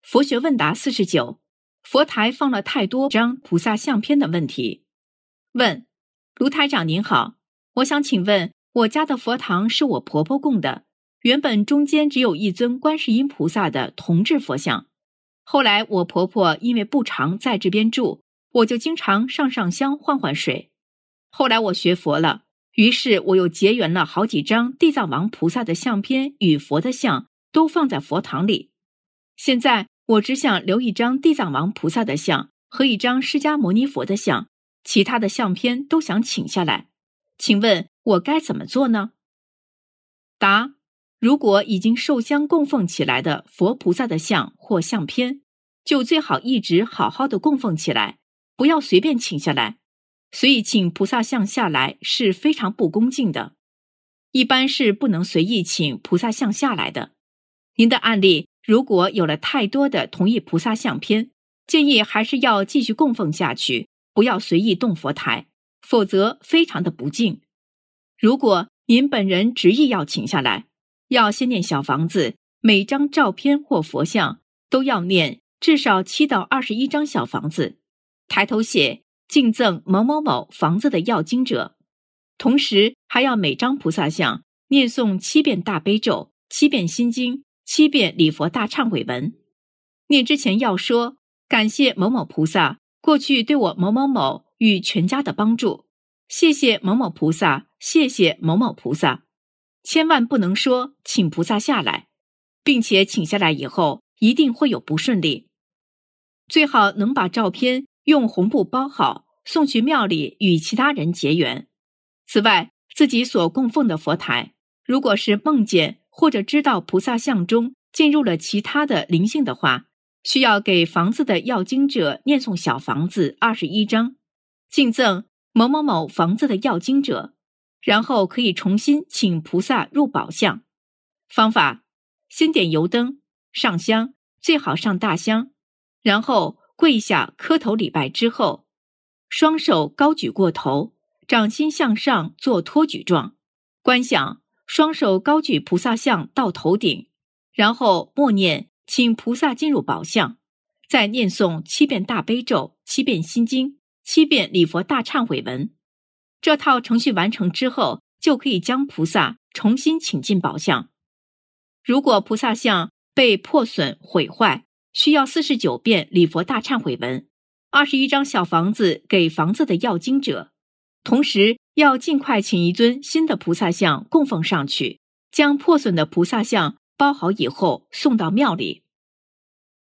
佛学问答49，佛台放了太多张菩萨相片的问题。问：卢台长您好，我想请问，我家的佛堂是我婆婆供的，原本中间只有一尊观世音菩萨的铜制佛像，后来我婆婆因为不常在这边住，我就经常上香换换水。后来我学佛了，于是我又结缘了好几张地藏王菩萨的相片与佛的像都放在佛堂里。现在我只想留一张地藏王菩萨的像和一张释迦牟尼佛的像，其他的相片都想请下来，请问我该怎么做呢？答：如果已经受香供奉起来的佛菩萨的像或相片，就最好一直好好的供奉起来，不要随便请下来。所以请菩萨像下来是非常不恭敬的，一般是不能随意请菩萨像下来的。您的案例如果有了太多的同一菩萨相片，建议还是要继续供奉下去，不要随意动佛台，否则非常的不敬。如果您本人执意要请下来，要先念小房子，每张照片或佛像都要念至少7到21张小房子，抬头写敬赠某某某房子的要经者，同时还要每张菩萨像念诵7遍大悲咒、7遍心经、7遍礼佛大忏悔文。念之前要说感谢某某菩萨过去对我某某某与全家的帮助，谢谢某某菩萨，谢谢某某菩萨。千万不能说请菩萨下来，并且请下来以后一定会有不顺利。最好能把照片用红布包好，送去庙里与其他人结缘。此外，自己所供奉的佛台，如果是梦见或者知道菩萨像中进入了其他的灵性的话，需要给房子的要经者念诵小房子21张，敬赠某某某房子的要经者，然后可以重新请菩萨入宝相。方法：先点油灯，上香，最好上大香，然后跪下磕头礼拜之后，双手高举过头，掌心向上做托举状，观想双手高举菩萨像到头顶，然后默念请菩萨进入宝相，再念诵7遍大悲咒、7遍心经、7遍礼佛大忏悔文。这套程序完成之后，就可以将菩萨重新请进宝相。如果菩萨像被破损毁坏，需要49遍礼佛大忏悔文，21张小房子给房子的要经者，同时要尽快请一尊新的菩萨像供奉上去，将破损的菩萨像包好以后送到庙里。